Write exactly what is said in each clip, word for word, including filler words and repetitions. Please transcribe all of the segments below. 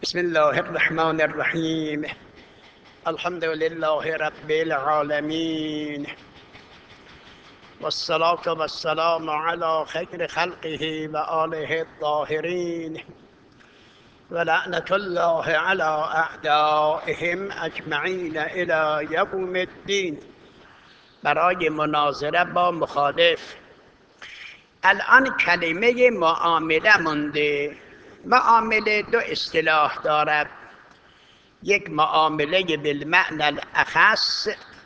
بسم الله الرحمن الرحیم. الحمد لله رب العالمین والصلاة والسلام على خیر خلقه و آله الطاهرین و لعنة الله على اعدائهم اجمعین الی یوم الدین. برای مناظره با مخالف. الان کلمه معامله مونده. معامله دو اصطلاح دارد، یک معامله بالمعنى الاخص،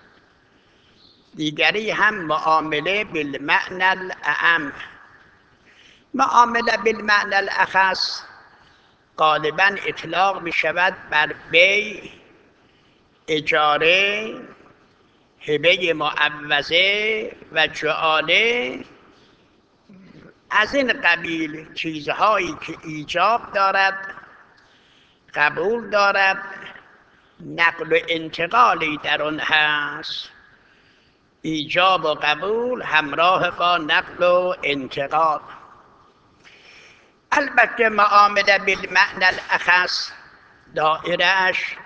دیگری هم معامله بالمعنى الاعم. معامله بالمعنى الاخص غالبا اطلاق می شود بر بیع، اجاره، هبه معوضه و جعاله، از این قبیل چیزهایی که ایجاب دارد، قبول دارد، نقل و انتقالی در آن هست. ایجاب و قبول همراه با نقل و انتقال. البته معامله بالمعنى الاخص دائره‌اش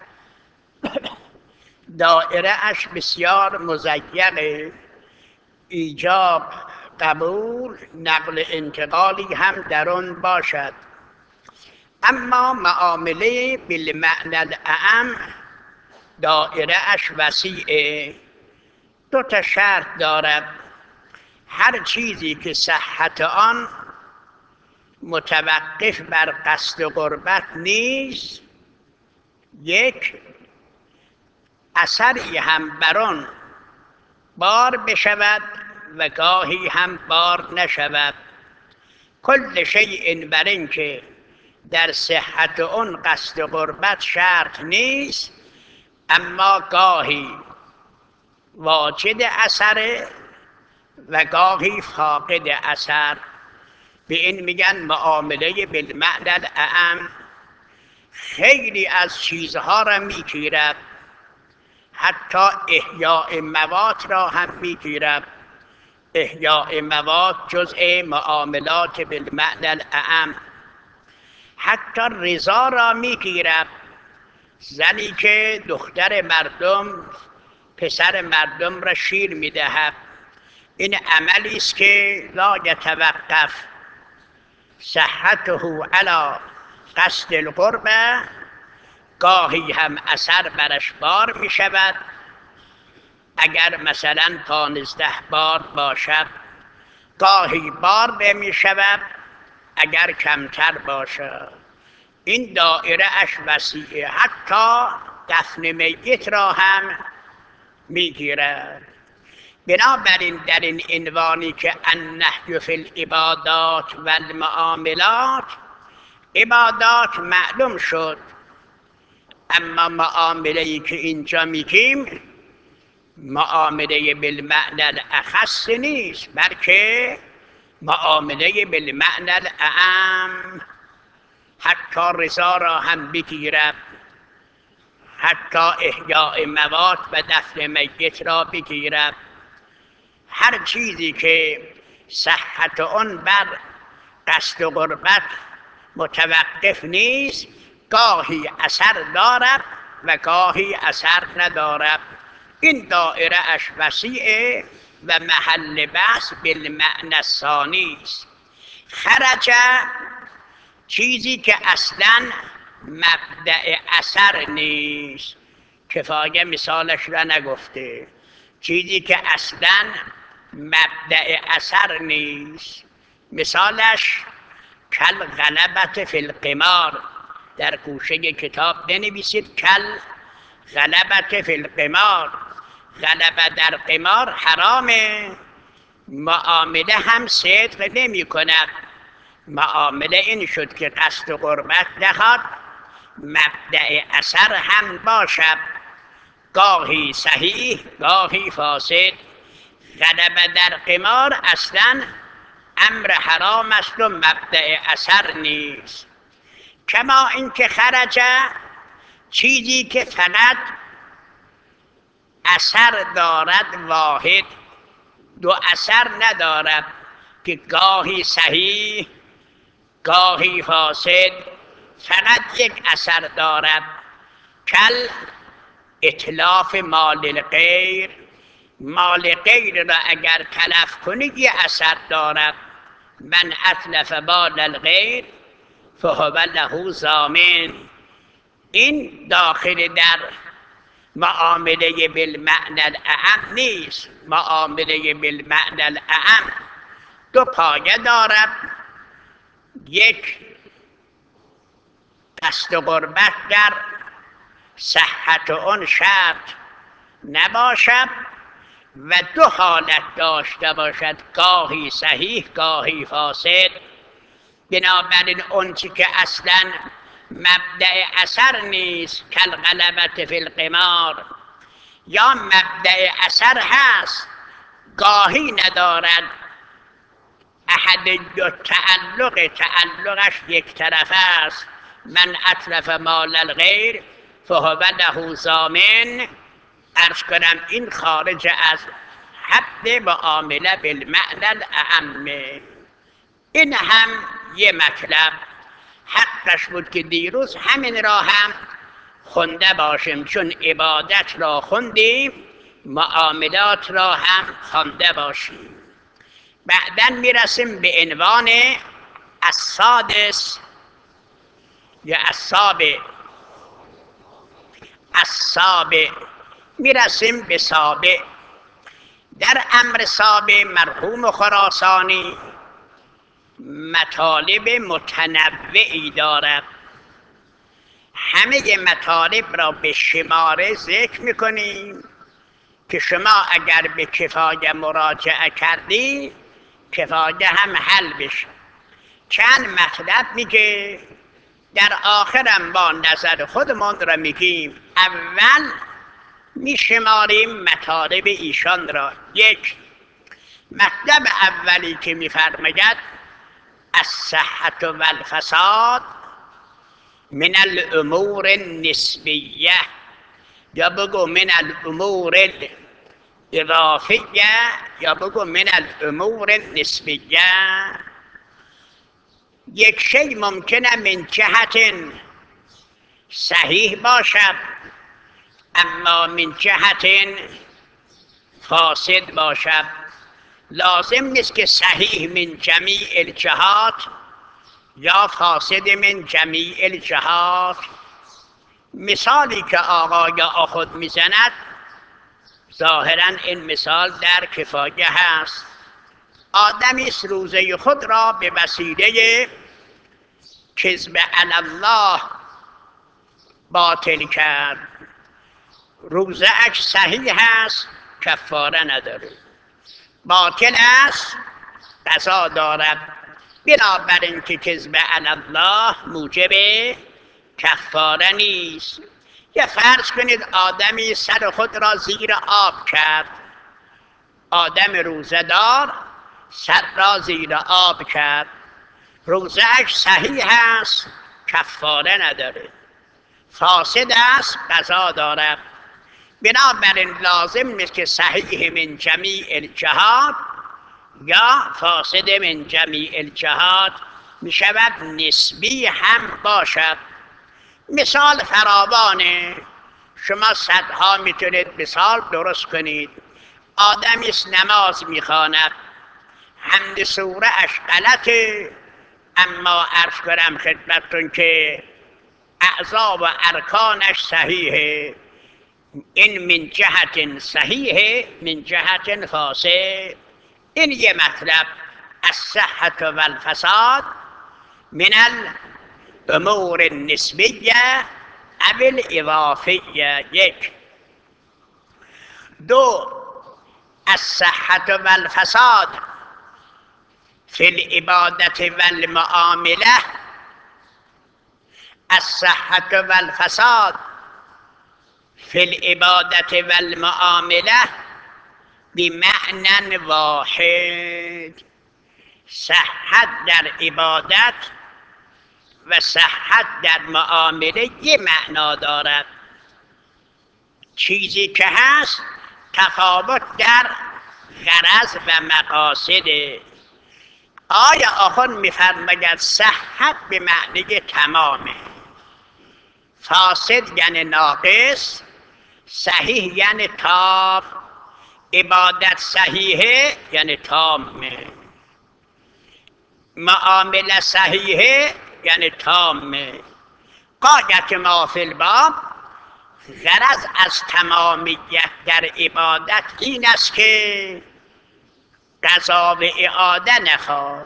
دائره‌اش بسیار مضیقه. ایجاب، قبول، نقل انتقالی هم در آن باشد. اما معامله بالمعنى الاعم دائره‌اش وسیعه. دو تا شرط دارد. هر چیزی که صحت آن متوقف بر قصد قربت نیست، یک، اثری هم بر آن بار بشود و گاهی هم بار نشود. کل شیء بر این که در صحت آن قصد قربت شرط نیست، اما گاهی واجد اثر و گاهی فاقد اثر. به این میگن معامله بالمعنى الاعم. خیلی از چیزها را میگیرد، حتی احیاء مواد را هم میگیرد. احیاء مواد جزء معاملات بالمعنى الاعم. حتی رضا را میگیرد. زنی که دختر مردم، پسر مردم را شیر میدهد، این عملی است که لا یتوقف صحته علی قصد القربه. گاهی هم اثر برش بار می شود، اگر مثلا پانزده بار باشد. گاهی بار نمی شود اگر کمتر باشد. این دائره اش وسیعه. حتی دفن میت را هم میگیرد. بنابراین در این عنوانی که النهی فی العبادات و المعاملات، عبادات معلوم شد، اما معامله‌ای که اینجا میگیم معامله بالمعنى الاخص نیست، بلکه معامله بالمعنى الاعم. حتی رضا را هم بگیرد، حتی احیاء مواد و دفن میت را بگیرد. هر چیزی که صحت آن بر قصد قربت متوقف نیست، گاهی اثر دارد و گاهی اثر ندارد. این دائره اش وسیعه و محل بحث بالمعنى الثانی است. خرج چیزی که اصلا مبدأ اثر نیست. کفایه مثالش را نگفته. چیزی که اصلا مبدأ اثر نیست، مثالش کل غلبت فی القمار. در گوشه کتاب بنویسید کل غلبت فی القمار. غلبه در قمار حرامه. معامله هم صدق نمی کند. معامله این شد که قصد قربت نخواد، مبدأ اثر هم باشد، گاهی صحیح گاهی فاسد. غلبه در قمار اصلا امر حرام است و مبدأ اثر نیست. کما اینکه خرج چیزی که فقط اثر دارد واحد، دو اثر ندارد، که گاهی صحیح گاهی فاسد. فقط یک اثر دارد، کل اتلاف مال الغیر، مال غیر را اگر تلف کنی یه اثر دارد. من اتلف مال الغیر فهو له ضامن. این داخل در معامله بالمعنى الاعم نیست. معامله بالمعنى الاعم دو پایه دارد، یک قصد قربت در صحت اون شرط نباشد و دو حالت داشته باشد، گاهی صحیح گاهی فاسد. بنابراین اون چی که اصلا مبدأ اثر نیست، کالغلبة فی القمار، یا مبدأ اثر هست گاهی ندارد، احد دو تعلق تعلقش یک طرف است. من اتلف مال الغیر فهو له ضامن. عرض کنم این خارج از حد معامله بالمعنى الاعم. این هم یه مطلب حقش بود که دیروز همین را هم خونده باشیم، چون عبادت را خوندیم معاملات را هم خوانده باشیم. بعداً میرسیم به عنوان السادس یا السابع. السابع میرسیم به سابع. در امر سابع مرحوم خراسانی مطالب متنوعی دارد. همه مطالب را به شماره ذکر میکنیم که شما اگر به کفایه مراجعه کردی کفایه هم حل بشه. چند مطلب میگه، در آخرم با نظر خودمان را میگیم. اول میشماریم مطالب ایشان را. یک، مطلب اولی که میفرماید الصحة والفساد من الامور النسبیه، یا بگو من الامور الاضافیه، یا بگو من الامور النسبیه. یک شی ممکنه من جهت صحیح باشد اما من جهت فاسد باشد. لازم نیست که صحیح من جمیع الجهات یا فاسد من جمیع الجهات. مثالی که آقای آخوند میزند ظاهرا این مثال در کفایه هست. آدمی روزه خود را به وسیله کذب علی الله باطل کرد، روزه اش صحیح هست کفاره نداره، باطل است قضا دارد. بنابراین که کذب علی الله موجب کفاره نیست. یا فرض کنید آدمی سر خود را زیر آب کرد، آدم روزه دار سر را زیر آب کرد، روزه اش صحیح هست کفاره نداره، فاسد است قضا دارد. بنابراین لازم نیست که صحیح من جمیع الجهات یا فاسد من جمیع الجهات می شود، نسبی هم باشد. مثال فراوانه، شما صدها میتونید مثال درست کنید. آدمی نماز میخواند، حمد سوره اش غلطه اما عرض کنم خدمتتون که اعضا و ارکانش صحیحه. این من جهت صحیحه من جهت فاسد. این یه مطلب، الصحة والفساد من الامور النسبیه او الاضافیه. یک. دو، الصحة والفساد فی العبادة والمعامله. الصحة والفساد فی العبادة والمعامله بمعنى واحد. صحت در عبادت و صحت در معامله یه معنا دارد. چیزی که هست تفاوت در غرض و مقاصد. آیا آخون میفرماید صحت به معنی تمامه، فاسد یعنی ناقص، صحیح یعنی تام. عبادت صحیحه یعنی تامه، معامله صحیحه یعنی تامه. غایت ما فی الباب، غرض از تمامیت در عبادت این است که قضا و اعاده نخواد.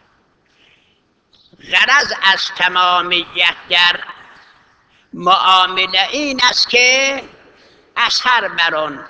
غرض از تمامیت در معامله این است که اثر بر آن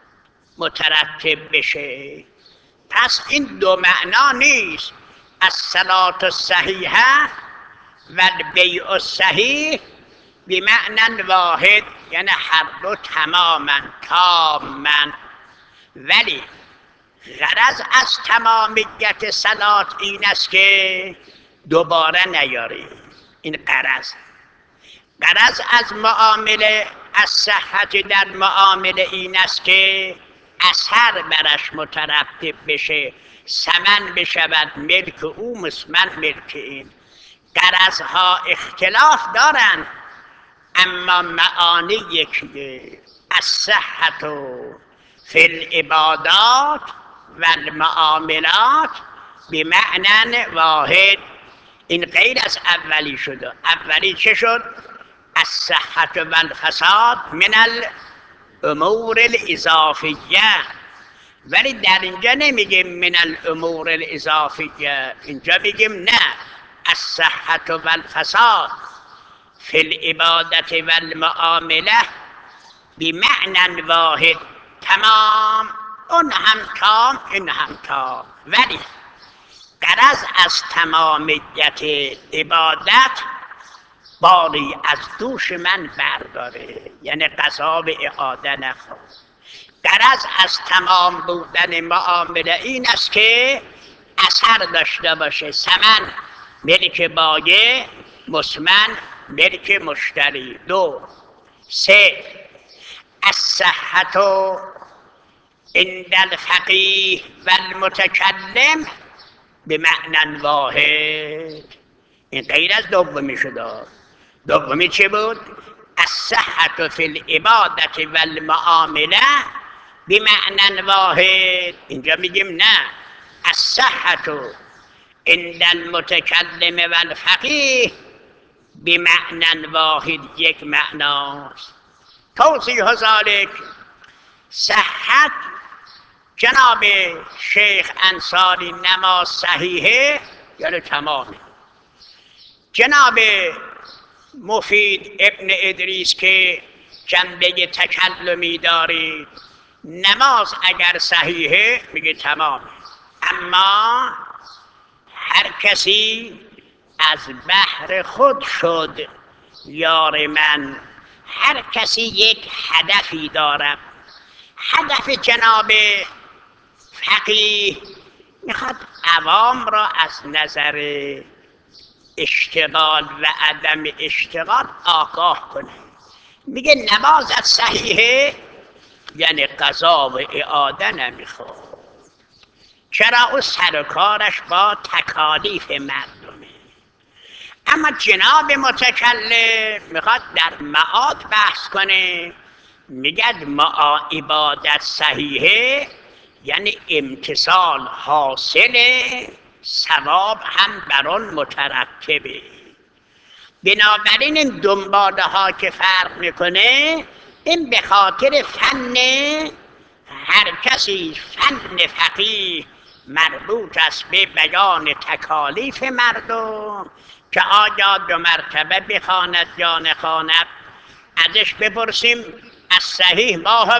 مترتب بشه. پس این دو معنا نیست. الصلاة الصحیحه و البیع الصحیح بمعنی واحد، یعنی هر دو تماما تاما. ولی غرض از تمامیت صلات این است که دوباره نیاری. این غرض. غرض از معامله، از صحت در معامله این است که اثر برش مترتب بشه، ثمن بشود ملک او مثمن ملک این. غرضها اختلاف دارند اما معانی یکیه. الصحت فی العبادات و المعاملات بمعنی واحد. این غیر از اولی شده. اولی چه شد؟ الصحت و الفساد من الامور الاضافیه. ولی در اینجا نمیگیم من الامور الاضافیه، اینجا میگیم نه، الصحت و الفساد فی العبادت و المعامله بمعنی واحد. تمام، اون هم تام این هم تام. ولی غرض از تمامیت عبادت باری از دوش من برداره، یعنی قضا و اعاده نخواد. غرض از تمام بودن معامله این است که اثر داشته باشه، ثمن ملک بایع، مثمن ملک مشتری. دو. سه. الصحت عند الفقیه و المتکلم بمعنی واحد. این غیر از دومی شده. دومی چه بود؟ الصحت فی العبادت و المعامله بمعنی واحد. اینجا میگیم نه، الصحت عند المتکلم و الفقیه بمعنی واحد، یک معناست. توضیح ذلک، صحت جناب شیخ انصاری نماز صحیحه یعنی تمامه. جناب مفید ابن ادریس که جنبه تکلمی دارید، نماز اگر صحیحه میگه تمام. اما هر کسی از بحر خود شد یار من، هر کسی یک هدفی دارد. هدف جناب فقیه میخواد عوام را از نظر اشتغال و عدم اشتغال آگاه کنه. میگه نمازت صحیحه یعنی قضا و اعاده نمیخواد. چرا؟ او سرکارش با تکالیف مردمه. اما جناب متکلم میخواد در معاد بحث کنه، میگه ما عبادت صحیحه یعنی امتصال حاصله، ثواب هم بر آن مترتبه. بنابراین این دنباله ها که فرق میکنه، این به خاطر فن هر کسی. فن فقیه مربوط است به بیان تکالیف مردم که آیا دو مرتبه بخواند یا نخواند. ازش بپرسیم از صحیح ما هو،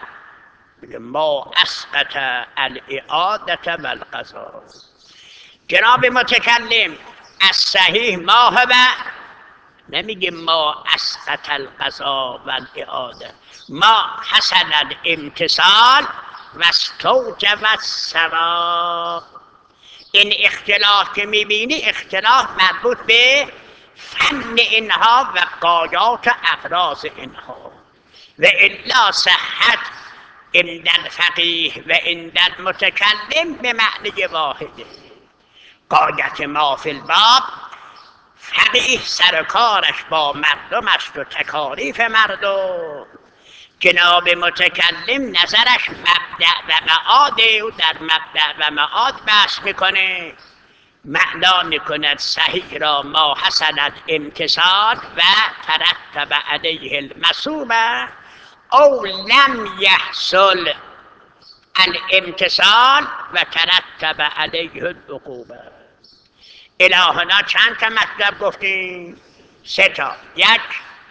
ما اسقط الاعاده و القضا. جناب متکلم از صحیح ما هو نمیگه ما اسقط القضا و الاعاده، ما حسن الامتصال و استوجب الثواب. این اختلاف که میبینی اختلاف مربوط به فن اینها و غایات و اغراض اینها. و الا صحت عند الفقیه و عند المتکلم به معنی واحده. غایت ما فی الباب فقیه سر کارش با مردم است و تکالیف مردم. جناب متکلم نظرش مبدأ و معاده و در مبدأ و معاد بحث میکنه، معنا میکند صحیح را ما حسنت امتصال و ترتب علیه المصوبه او لم یحصل الامتصال و ترتب علیه العقوبه. الهنا چند تا مطلب گفتیم؟ سه تا. یک،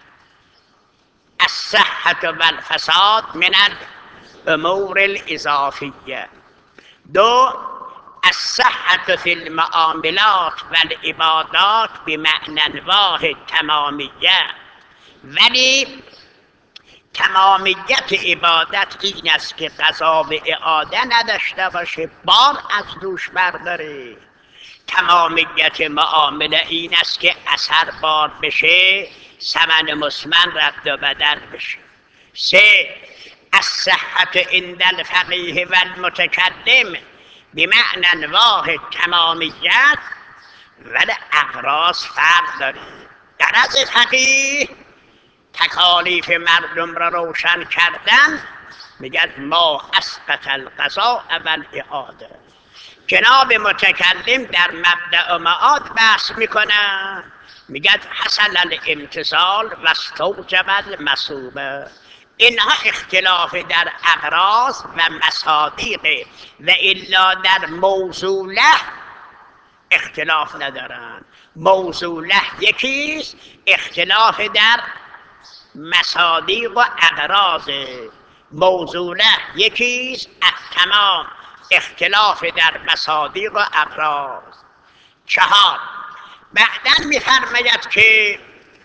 الصحة والفساد من الامور الاضافیه. دو، الصحة في المعاملات والعبادات بمعنى واحد تمامیه. ولی تمامیت عبادت این است که قضا و اعاده نداشته باشه، بار از دوش برداره. تمامیت معامله این است که اثر بار بشه، ثمن مثمن رد و بدل بشه. سه، الصحة عند الفقیه و المتکلم بمعنى واحد تمامیت، ولی اغراض فرق داره. غرض فقیه تکالیف مردم را روشن کردن، میگن ما اسقط القضاء و الاعاده. جناب متکلم در مبدأ و معاد بحث میکنه، میگن حصل الامتصال و استوجب المثوبه. اینها اختلاف در اغراض و مصادیق و الا در موضوله اختلاف ندارن. موضوله یکیست، اختلاف در مصادیق و اغراض. موضوله یکیست، تمام اختلاف در مصادیق و اغراض. چهار، بعداً می‌فرماید که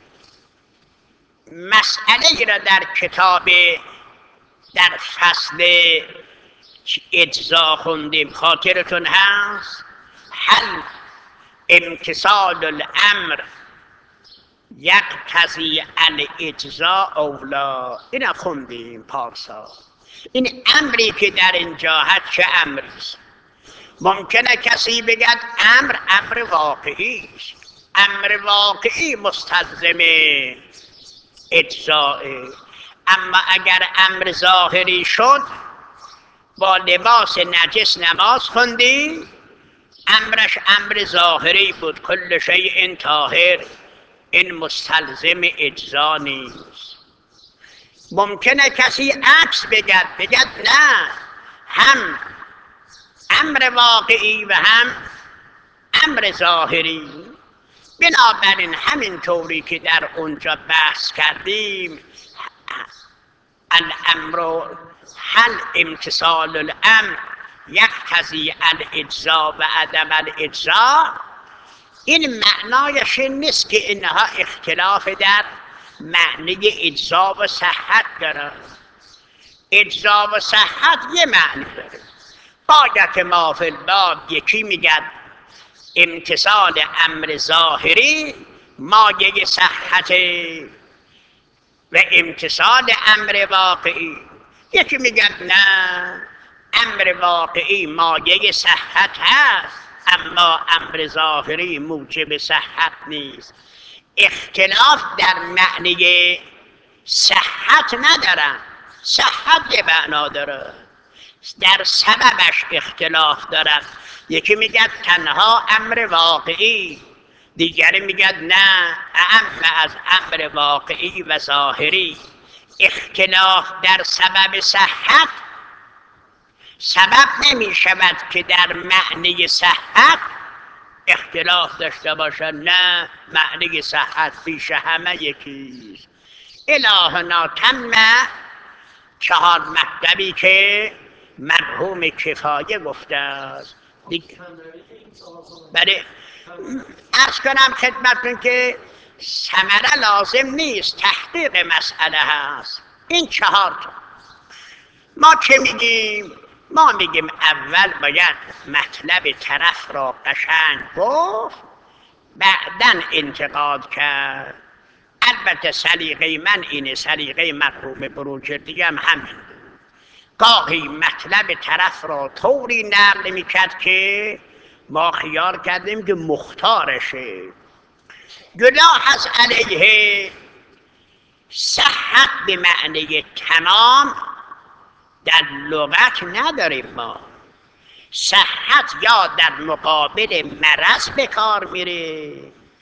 مسئله را در کتاب در فصل اجزا خوندیم، خاطرتون هست؟ هل امتصال الامر یقتضی الاجزا او لا؟ این خوندیم پارسا. این امری که در اینجا هست چه امری است؟ ممکنه کسی بگد امر امر واقعی است، امر واقعی مستلزم اجزائه. اما اگر امر ظاهری شد، با لباس نجس نماز خوندی، امرش امر ظاهری بود، کل شیء طاهر، این مستلزم اجزا نیست. ممکنه کسی عکس بگد، بگد نه، هم امر واقعی و هم امر ظاهری. بنابراین همین طوری که در اونجا بحث کردیم، الامر هل امتصال الامر یقتضی الاجزا و عدم الاجزا، این معنایش نیست که اینها اختلاف در معنی اجزا و صحت داره. اجزا و صحت یه معنی داره. غایت ما فی الباب یکی میگن امتصال امر ظاهری مایه صحت و امتصال امر واقعی. یکی میگن نه، امر واقعی مایه صحت هست اما امر ظاهری موجب صحت نیست. اختلاف در معنی صحت ندارن، صحت یه معنا داره، در سببش اختلاف دارن. یکی میگه تنها امر واقعی، دیگری میگه نه، اعم از امر واقعی و ظاهری. اختلاف در سبب صحت سبب نمی شود که در معنی صحت اختلاف داشته باشد. نه، معنی صحت پیش همه یکیست. الهنا تم چهار مطلبی که مرحوم کفایه گفته است. بله، عرض کنم خدمتتون که ثمره لازم نیست، تحقیق مسئله هست. این چهار تا ما چه میگیم؟ ما میگیم اول باید مطلب طرف را قشنگ گفت، بعداً انتقاد کرد. البته سلیقه من اینه، سلیقه مرحوم بروجردی هم همین. گاهی مطلب طرف را طوری نقل میکرد که ما خیال کردیم که مختارشه. گناه هست علیه. صحت به معنی تمام در لغت نداریم ما. صحت یا در مقابل مرض به کار میره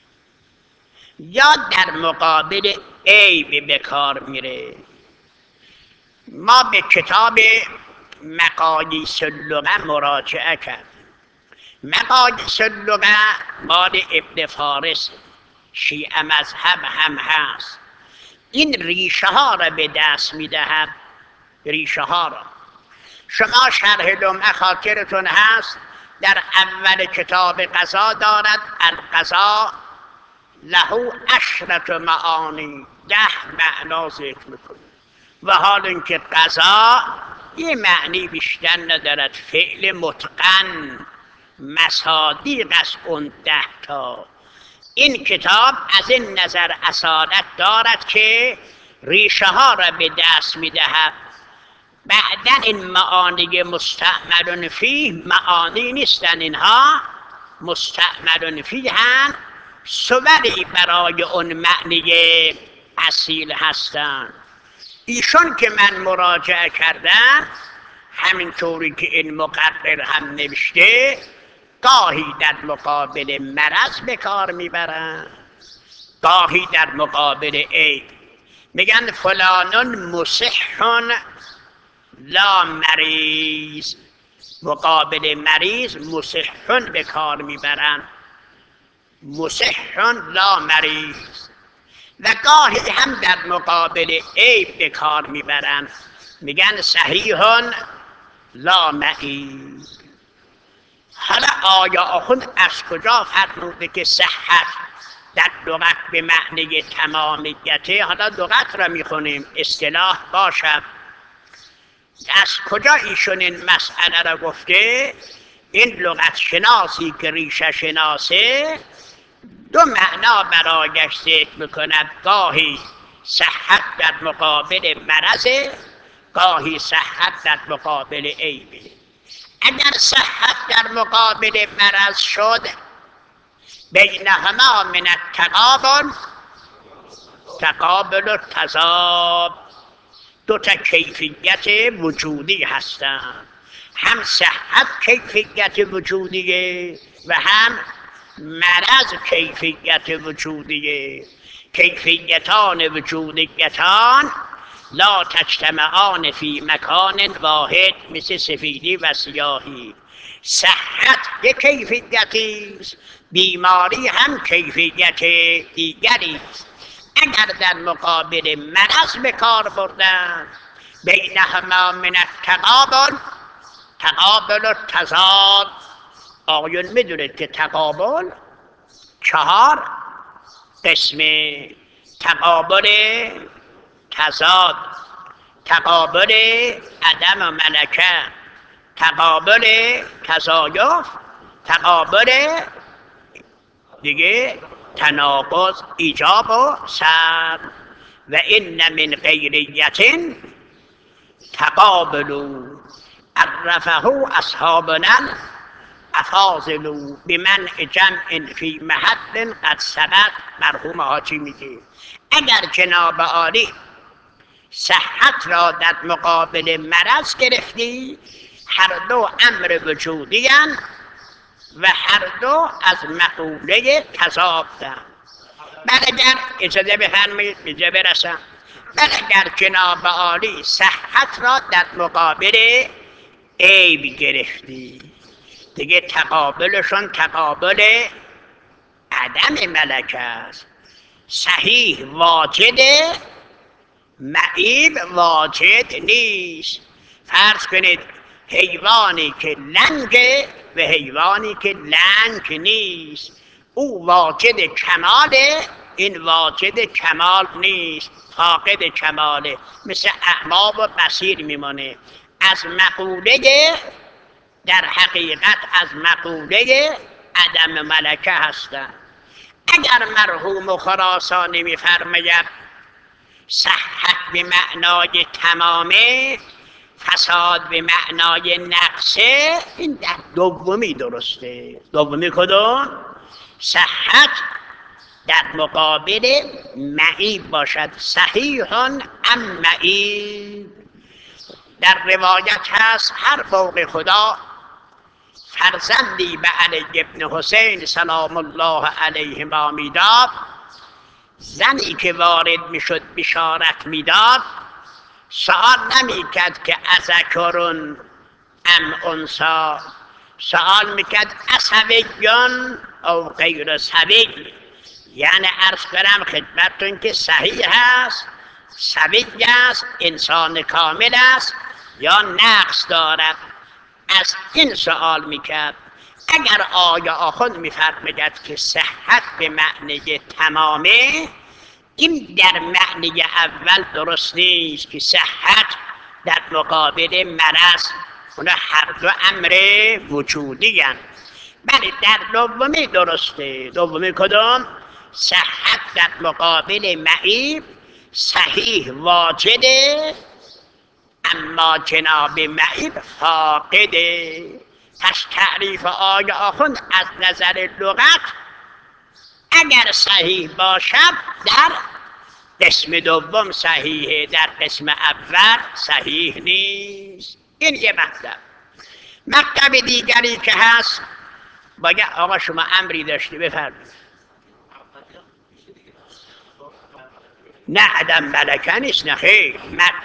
یا در مقابل عیب به کار میره. ما به کتاب مقاییس اللغه مراجعه کرد. مقاییس اللغه مال ابن فارس، شیعه مذهب هم هست. این ریشه ها را به دست میدهد. ریشه ها را شما شرح لمعه خاطرتون هست در اول کتاب قضا دارد القضا له عشرة معانی، ده معنا ذکر میکنه. و حال اینکه قضا یه معنی بیشتر ندارد، فعل متقن مصادیق از اون ده تا. این کتاب از این نظر اصالت دارد که ریشه ها را به دست میدهد. بعدا این معانی مستعمل فیه معانی نیستن، اینها مستعمل فیه هم صوری برای اون معنی اصیل هستند. ایشون که من مراجعه کردم همینطوری که این مقرر هم نوشته گاهی در مقابل مرض به کار میبرن، گاهی در مقابل عیب. میگن فلانون مصحون لا مریض، مقابل مریض مصحون به کار میبرن، مصحون لا مریض. و گاهی هم در مقابل عیب به کار میبرن، میگن صحیحون لا معیب. حالا آیا آخوند از کجا فرموده که صحت در لغت به معنی تمامیته؟ حالا لغت را میخونیم اصطلاح باشد. از کجا ایشون این مسئله را گفته؟ این لغت شناسی که ریشه شناسه دو معنا برایش ذکر میکند. گاهی صحت در مقابل مرض، گاهی صحت در مقابل عیبه. اگر صحت در مقابل مرض شد بینهما من التقابل تقابل و تضاد، دو تا کیفیت وجودی هستند. هم صحت کیفیت وجودیه و هم مرض کیفیت وجودیه. کیفیتان وجودیتان لا تجتمعان فی مکان واحد، مثل سفیدی و سیاهی. صحت یک کیفیتی است، بیماری هم کیفیت دیگری است. اگر در مقابل مرض به کار بردن بینهما من التقابل تقابل و تضاد. آقایون میدونید که تقابل چهار قسمه: تقابل تضاد، تقابل عدم و ملکه، تقابل تضایف، تقابل دیگه تناقض ایجاب و سلب. و این من غیریت تقابلوا عرفه اصحابنا افاضلوا بمنع جمع فی محل قد سبق. مرحوم حاجی میگه اگر جناب عالی صحت را در مقابل مرض گرفتی، هر دو امر وجودی هستند و هر دو از مقوله تضادند. بل اگر اجازه بفرمایید اینجا برسم، بل اگر جناب عالی صحت را در مقابل عیب گرفتی، دیگه تقابلشون تقابل عدم ملکه است. صحیح واجده، معیب واجد نیست. فرض کنید حیوانی که لنگه و حیوانی که لنگ نیست، او واجد کماله، این واجد کمال نیست، فاقد کماله، مثل اعمی و بصیر میمانه. از مقوله در حقیقت از مقوله عدم ملکه هستند. اگر مرحوم خراسانی میفرماید صحت به معنای تمامه، فساد به معنای نقصه، این در دومی درسته. دومی کدوم؟ صحت در مقابل معیب باشد. صحیحان ام معیب. در روایت هست هر فوق خدا فرزندی به علی ابن حسین سلام الله علیهما میداد، زنی که وارد میشد بشارت میداد، سوال نمیکرد که اذکرون ام انثی، سوال میکرد اصحابیون او غیر صحیح. یعنی عرض کنم خدمتتون که صحیح هست، صحیح است، انسان کامل است یا نقص دارد. از این سوال میکرد. اگر آیا آخوند میفرماید که صحت به معنی تمامه، این در معنی اول درست نیست که صحت در مقابل مرض، اونا هر دو امر وجودی هستند. بله در دومی درسته. دومی کدوم؟ صحت در مقابل معیب صحیح واجده، اما جناب معیب فاقده. پس تعریف آقای آخوند از نظر لغت اگر صحیح باشد در قسم دوم صحیحه، در قسم اول صحیح نیست. این یه مطلب. مطلب دیگری که هست، باید آقا شما امری داشتی بفرمایید. نه عدم ملکه نیست، نه خیر،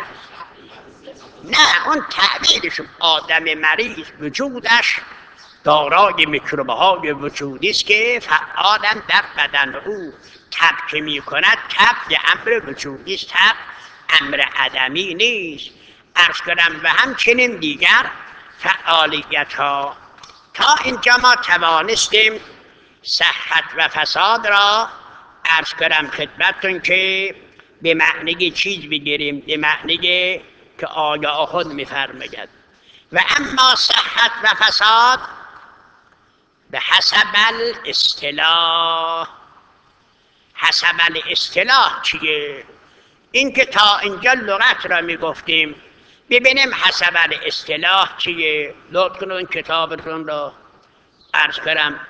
نه اون تعبیرش آدم مریض وجودش دارای میکروب‌های وجودی است که فعالا در بدن او تب که می کند. تب یه امر وجودی است، تب امر عدمی نیست. عرض کنم و همچنین دیگر فعالیت ها. تا اینجا ما توانستیم صحت و فساد را عرض کنم خدمتتون که به معنی چیز بگیریم، به معنی که آیا خود میفرماید. و اما صحت و فساد به حسب الاصطلاح. حسب الاصطلاح چیه؟ این که تا اینجا لغت را میگفتیم، ببینیم حسب الاصطلاح چیه. لطف کنون کتابتون را عرض کنم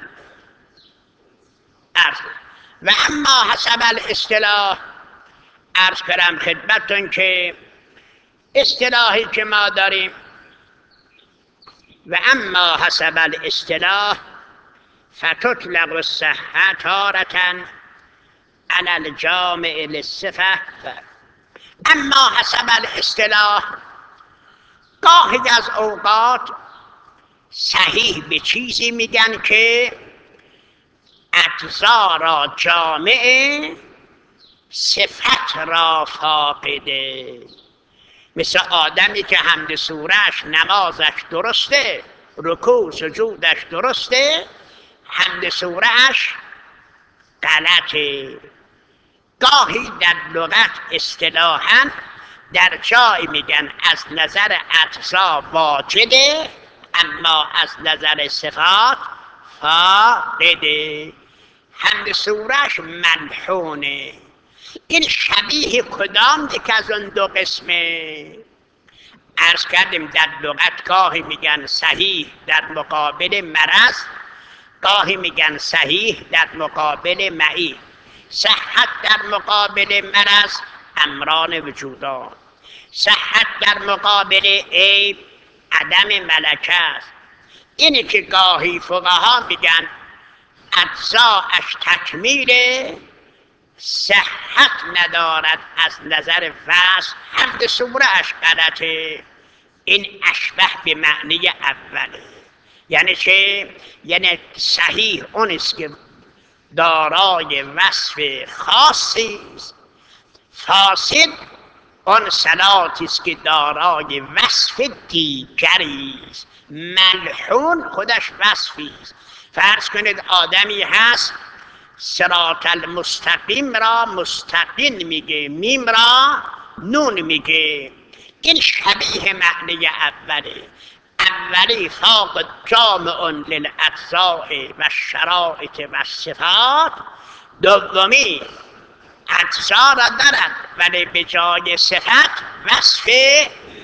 عرض. و اما حسب الاصطلاح عرض کنم خدمتتون که اصطلاحی که ما داریم، و اما حسب الاصطلاح فتطلق الصحة تارة على الجامع للصفة. اما حسب الاصطلاح گاهی از اوقات صحیح به چیزی میگن که اجزا را جامع، صفت را فاقده. مثل آدمی که حمد سورهش نمازش درسته، رکوع سجودش درسته، حمد سورهش غلطه. گاهی در لغت اصطلاحاً در جای میگن از نظر اجزا واجده، اما از نظر صفات فاقده. حمد سورهش ملحونه. این شبیه کدام یک از اون دو قسمه؟ عرض کردیم در لغت گاهی میگن صحیح در مقابل مرض، گاهی میگن صحیح در مقابل معیب. صحت در مقابل مرض امران وجودان، صحت در مقابل عیب عدم ملکه است. اینی که گاهی فقها میگن اجزاش تکمیله، صحت ندارد از نظر وصف، حمد سورهش غلطه. این اشبه به معنی اوله. یعنی چه؟ یعنی صحیح اون است که دارای وصف خاصی است، فاسد آن صلاتی است که دارای وصف دیگری است. ملحون خودش وصفی است. فرض کنید آدمی هست صراط المستقیم را مستقیم میگه، میم را نون میگه. این شبیه معنی اوله. اولی فاق جامع للاجزاء و شرائط و صفات، دومی اجزا را دارد ولی به جای صفت وصف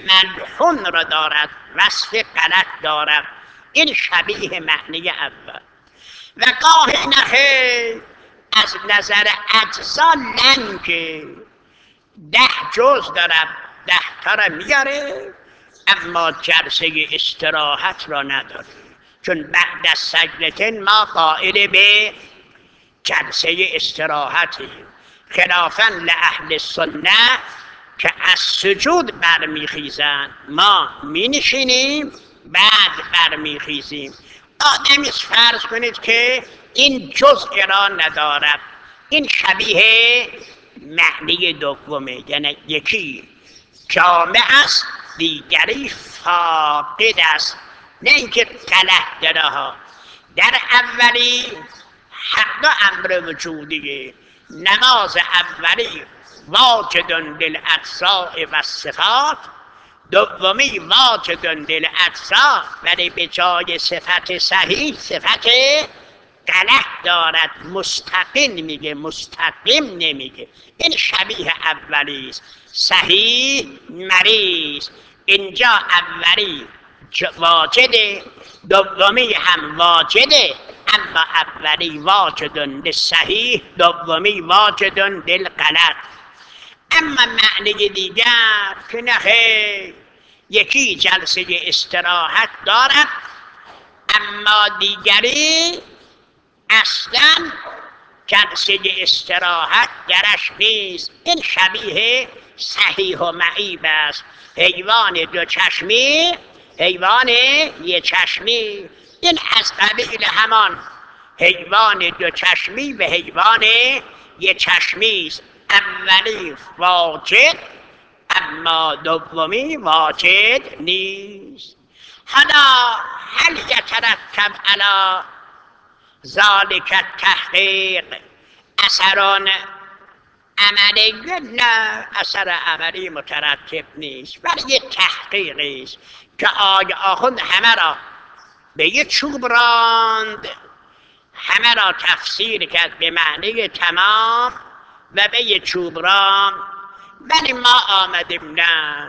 ملحون را دارد، وصف غلط دارد. این شبیه معنی اول. و گاهی نخیر از نظر اجزا لنگه، ده جز دارد، ده تا را میاره، اما جلسه استراحت را نداره. چون بعد از سجدتین ما قائل به جلسه استراحتی، خلافاً لأهل سنت که از سجود برمیخیزن، ما مینشینیم بعد برمیخیزیم. آدمی فرض کنید که این جزء را ندارد، این شبیه معنی دومه، یعنی یکی جامع است دیگری فاقد است، نه اینکه غلط داره ها. در اولی هر دو امر وجودیه. نماز اولی واجد للاجزاء و صفات، دومی واجد للاجزاء ولی به جای صفت صحیح صفت غلط دارد، مستقیم میگه، مستقیم نمیگه. این شبیه اولی است. صحیح مریض، اینجا اولی واجده، دومی هم واجده، اما اولی واجد للصحیح، دومی واجد للغلط. اما معنی دیگر که نخیر، یکی جلسه استراحت دارد اما دیگری اصلا جلسه استراحت درش نیست. این شبیه صحیح و معیب است. حیوان دو چشمی، حیوان یه چشمی، این از قبیل همان حیوان دو چشمی و حیوان یه چشمی است. اولی واجد اما دومی واجد نیست. حالا هل یترتب علی ذالک التحقیق اثران عملی؟ نه، اثر عملی مترتب نیست، ولی یه تحقیقی است که آقا آخوند همه را به یه چوب راند، همه را تفسیر کرد به معنی تمام و به یه چوب راند. ولی ما آمدیم نه،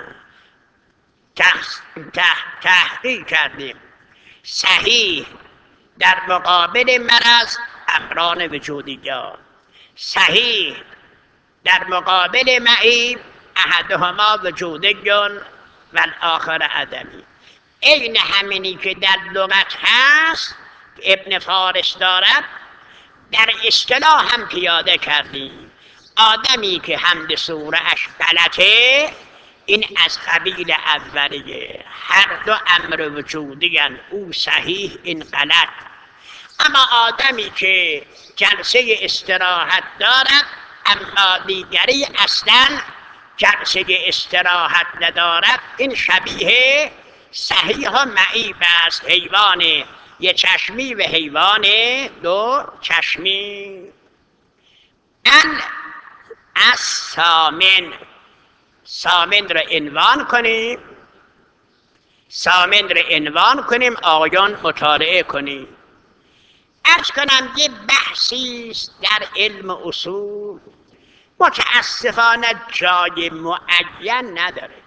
تحقیق کردیم. صحیح در مقابل مرض امران وجودیات، صحیح در مقابل معیب احدهما وجودی و الاخر عدمی. این همینی که در لغت هست ابن فارس دارد در اصطلاح هم پیاده کردیم. آدمی که حمد سوره اش غلطه، این از قبیل اولیه. هر دو امر وجودی هن، او صحیح این غلط. اما آدمی که جلسه استراحت دارد اما دیگری اصلا جلسه استراحت ندارد، این شبیه صحیح و معیب است. حیوان یه چشمی و حیوان دو چشمی. ان از سامن، سامن را عنوان کنیم، سامن را عنوان کنیم، آقایان مطالعه کنیم. عرض کنم یه بحثی است در علم اصول، متاسفانه جای معین نداره.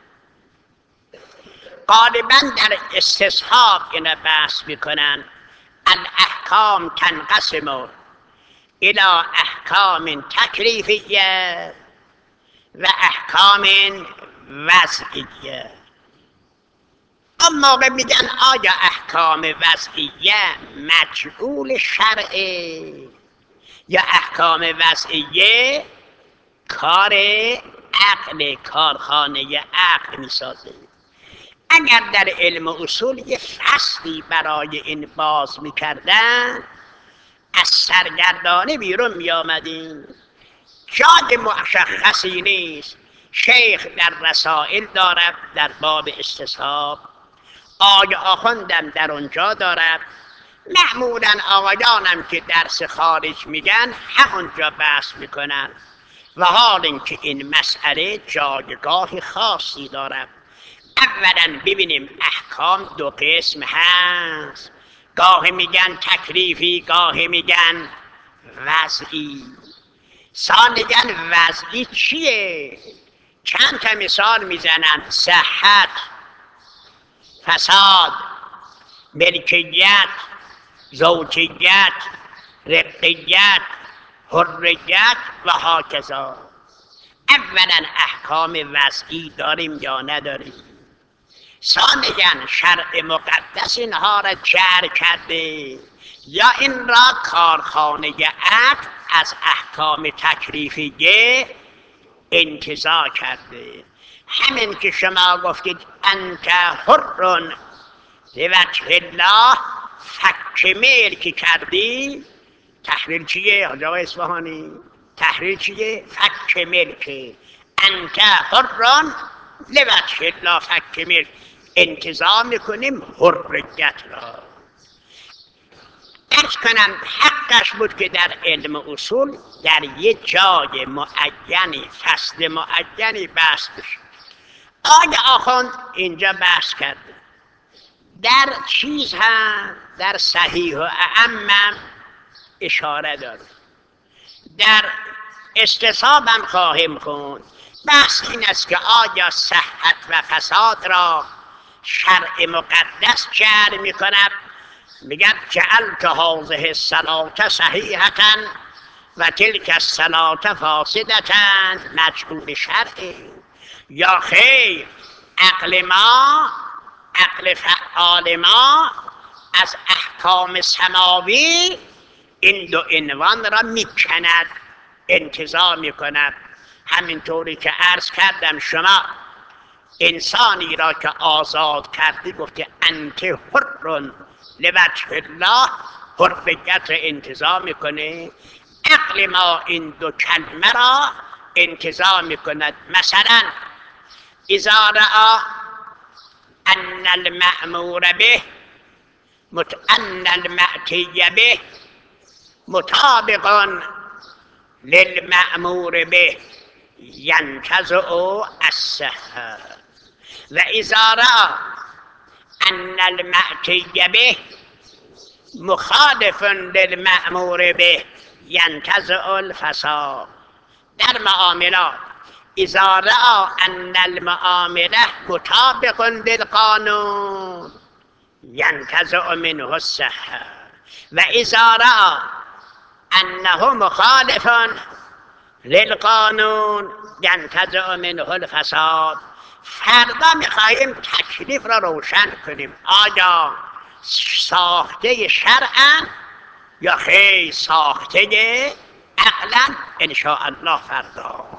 غالبا در استصحاب این بحث میکنن. الاحکام تنقسم الى احکام تکلیفیه و احکام وضعیه. اما میگن آیا احکام وضعیه مجعول شرعه یا احکام وضعیه کار عقل، کارخانه عقل میسازه؟ اگر در علم اصول یه فصلی برای این باز میکردن از سرگردانی بیرون میآمدیم. جای مشخصی نیست. شیخ در رسائل دارد در باب استصحاب، آقای آخوندم در اونجا دارد، معمولا آقایانم که درس خارج میگن همونجا بحث میکنن. و حال اینکه این مسئله جایگاه خاصی دارد. اولا ببینیم احکام دو قسم هست، گاهی میگن تکلیفی، گاهی میگن وضعی. ثانیاً وضعی چیه؟ چند تا مثال میزنن: صحت، فساد، ملکیت، زوجیت، رقیت، حریت و هاکذا. اولا احکام وضعی داریم یا نداریم؟ ثانیا شرع مقدس اینها را جعل کرده یا این را کارخانه عقل از احکام تکلیفیه انتزاع کرده؟ همین که شما گفتید انت حر لوجه الله، فک ملک کردی. تحلیل چیه آقا اصفهانی؟ تحلیل چیه؟ فک ملک. انت حر لوجه الله، فک ملک. انتزاع میکنیم حریت را. ارز کنم حقش بود که در علم اصول در یه جای معینی، فصل معینی بحث بشه. آقای آخوند اینجا بحث کرده، در چیز هم در صحیح و اعمم اشاره داره، در استصحاب هم خواهیم خوند. بحث این است که آیا صحت و فساد را شرع مقدس جعل می کند؟ میگن جعلت هذه الصلاة صحیحة و تلک الصلاة فاسدة، مجعول شرعی. یا خیر، عقل ما، عقل فعال ما از احکام سماوی این دو عنوان را میکند، انتزاع میکند. همینطوری که عرض کردم شما انسانی را که آزاد کردی گفتی انت حر لوجه الله، حریت را انتزاع میکنه. عقل ما این دو کلمه را انتزاع میکند. مثلا اذا رأى ان المأمور به ان المأتی به مطابق للمأمور به ينتزع الصحة، و اذا رأى ان المأتی به مخالف للمأمور به ينتزع الفساد. در معاملات اذا رأى ان المعامله مطابق للقانون ينتزع منه الصحة، و اذا رأى انه مخالف للقانون ينتزع منه الفساد. فردا میخواهیم تکلیف را روشن کنیم، آیا ساخته شرعا یا خیر ساخته عقلا؟ ان شاء الله فردا.